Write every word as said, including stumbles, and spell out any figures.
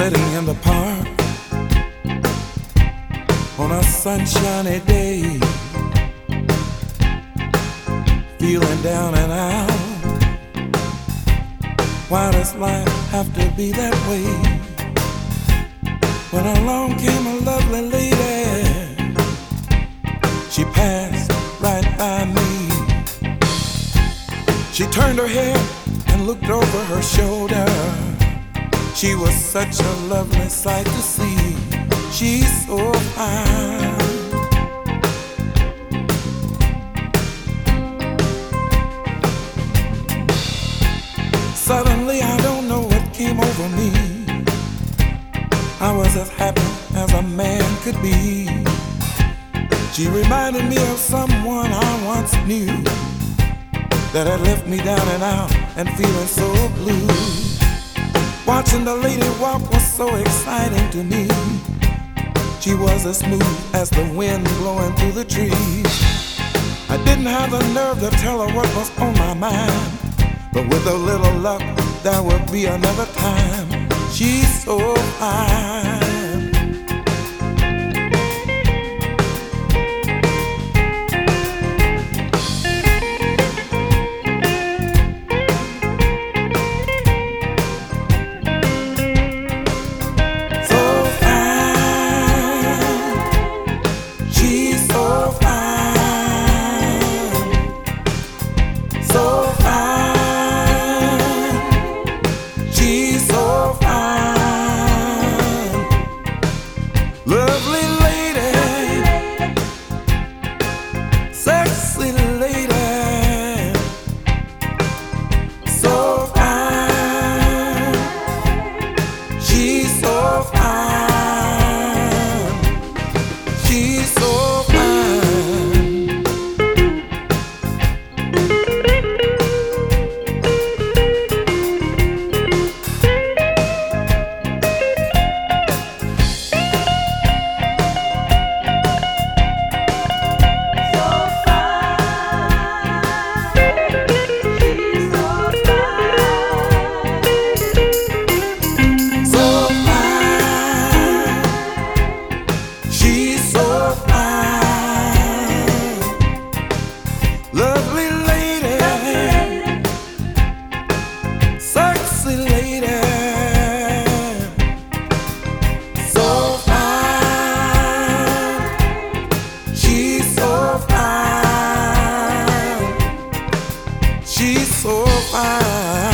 Sitting in the park on a sunshiny day, feeling down and out. Why does life have to be that way? When along came a lovely lady, she passed right by me. She turned her head and looked over her shoulder. She was such a lovely sight to see. She's so fine. Suddenly I don't know what came over me. I was as happy as a man could be. She reminded me of someone I once knew, that had left me down and out and feeling so blue. Watching the lady walk was so exciting to me. She was as smooth as the wind blowing through the trees. I didn't have the nerve to tell her what was on my mind, but with a little luck, there would be another time. She's so fine. Lovely lady, sexy lady, so fine. She's so fine. She's so fine. Lovely lady, sexy lady, so fine. She's so fine. She's so fine.